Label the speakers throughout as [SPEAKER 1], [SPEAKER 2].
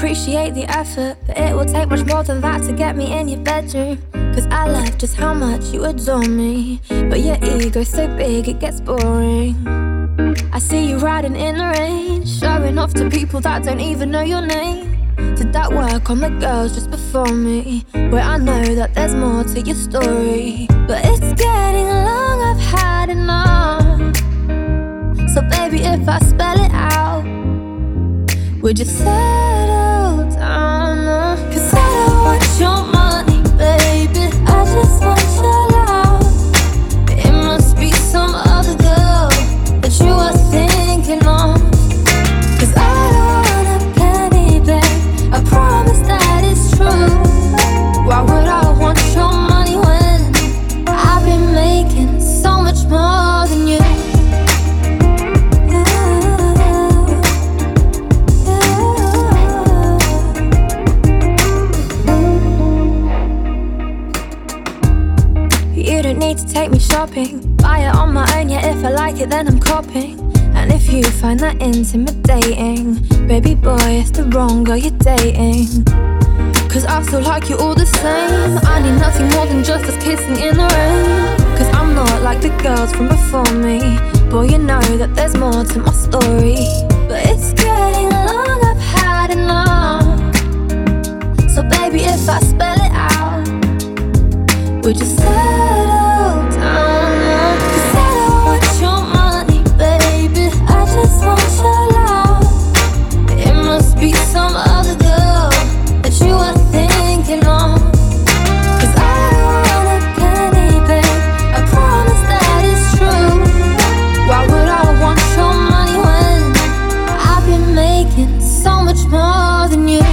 [SPEAKER 1] appreciate the effort, but it will take much more than that to get me in your bedroom. Cause I love just how much you adore me, but your ego's so big it gets boring. I see you riding in the rain, showing off to people that don't even know your name. Did that work on the girls just before me, where I know that there's more to your story? But it's getting long, I've had enough. So baby, if I spell it out, would you settle down now? Cause I don't want your money, baby, I just want your love. It must be some other girl that you are thinking of. Cause I don't want a penny, babe, I promise that it's true. Why would I want your money when I've been making so much more than you? You don't need to take me shopping, buy it on my own, yeah, if I like it then I'm copping. And if you find that intimidating, baby boy, it's the wrong girl you're dating. Cause I still like you all the same, I need nothing more than just us kissing in the rain. Cause I'm not like the girls from before me, boy, you know that there's more to my story. But it's getting long, I've had enough. So baby, if I spell it out, would you settle down now? Cause I don't want your money, baby, I just want your love. It must be some other girl that you are thinking of. Cause I don't want a penny, babe, I promise that it's true. Why would I want your money when I've been making so much more than you?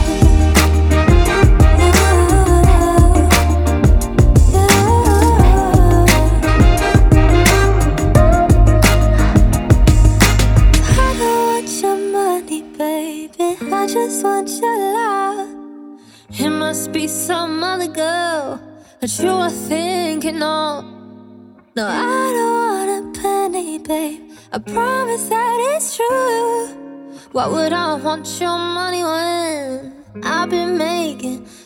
[SPEAKER 1] I just want your love. It must be some other girl that you are thinking of. No, I don't want a penny, babe, I promise that it's true. Why would I want your money when I've been making